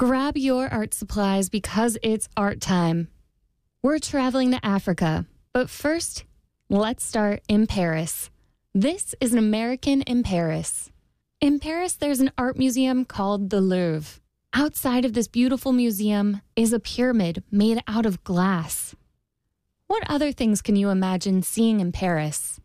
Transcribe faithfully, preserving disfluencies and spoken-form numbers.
Grab your art supplies because it's art time. We're traveling to Africa, but first, let's start in Paris. This is an American in Paris. In Paris, there's an art museum called the Louvre. Outside of this beautiful museum is a pyramid made out of glass. What other things can you imagine seeing in Paris?